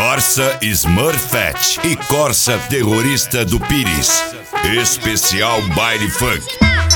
Corsa Smurfette e Corsa Terrorista do Pires. Especial Baile Funk.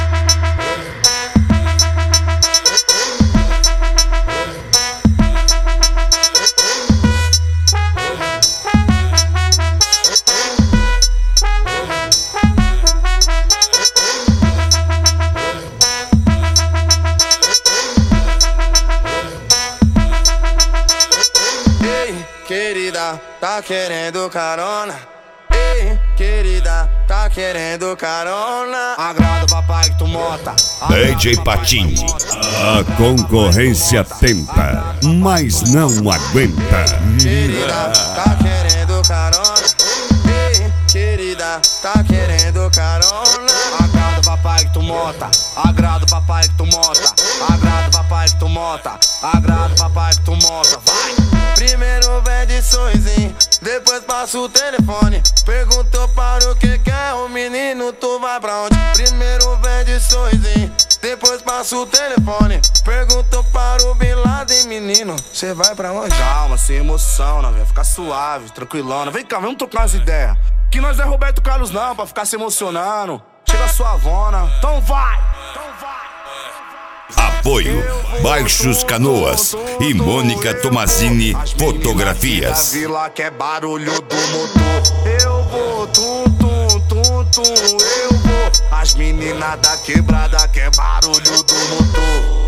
Querida, tá querendo carona? Ei, querida, tá querendo carona? Agrada o papai que tu mota. DJ Patinho. A concorrência tenta, mas não aguenta. Querida, tá querendo carona? Ei, querida, tá querendo carona? Agrada o papai que tu mota. Agrada o papai que tu mota. Agrada o papai que tu mota. Agrada o papai que tu mota. Vai! Primeiro pede sorrisinho, depois passa o telefone. Perguntou para o que quer o menino, tu vai pra onde? Primeiro pede sorrisinho, depois passa o telefone. Perguntou para o Bin Laden, menino, cê vai pra onde? Calma, sem emoção, não, vai ficar suave, tranquilona. Vem cá, vamos trocar umas ideias. Que nós não é Roberto Carlos não, pra ficar se emocionando. Chega suavona, então vai, então vai. Apoio Baixos Canoas e Mônica Tomazini Fotografias. Vila que é barulho do motor. Eu vou tum tum tum tum. Eu vou. As meninas da quebrada que é barulho do motor.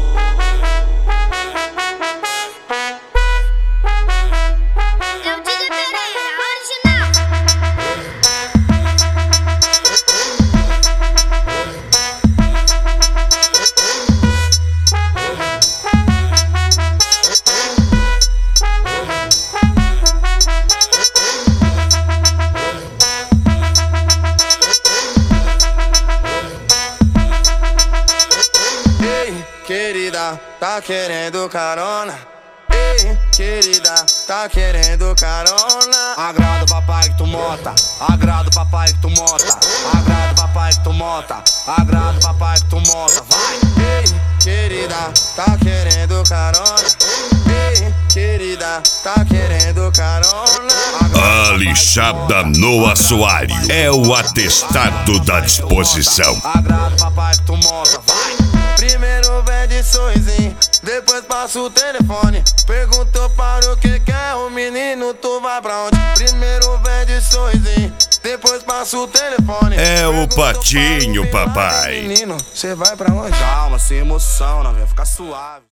Querida, tá querendo carona? Ei, querida, tá querendo carona? Agrada o papai que tu mota. Agrada o papai que tu mota. Agrada o papai que tu mota. Agrada o papai que tu mota. Vai! Ei, querida, tá querendo carona? Ei, querida, tá querendo carona? A lixada no assoalho é o atestado da disposição. Agrada o papai que tu mota. Vai! Primeiro pede sorrisinho, depois passa o telefone. Perguntou para o que quer o menino, tu vai pra onde? Primeiro pede sorrisinho, depois passa o telefone. É o Patinho, papai. Menino, cê vai pra onde? Calma, sem emoção, não, vai ficar suave.